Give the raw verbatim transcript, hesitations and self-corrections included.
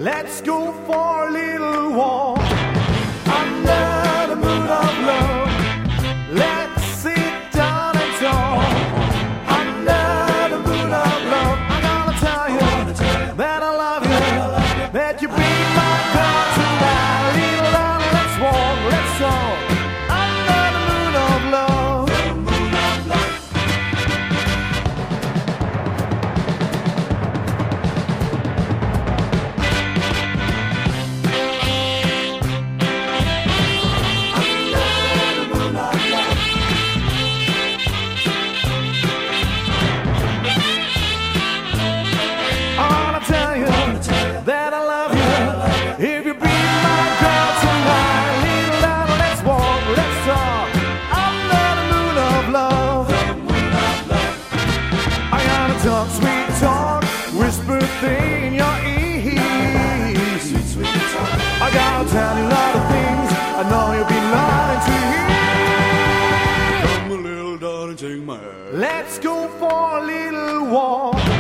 Let's go for a little walk under the moon of love. Let's sit down and talk under the moon of love. I'm gonna tell you that I love you, that you be my girl tonight. Little love, let's walk, let's talk under the moon of love. That I love you, if you be my girl tonight. Little love, let's walk, let's talk under the moon of love. I gotta talk, sweet talk, whisper thing in your ear. I gotta tell you a lot of things I know you'll be lying to hear. Come a little darling, take my hand. Let's go for a little walk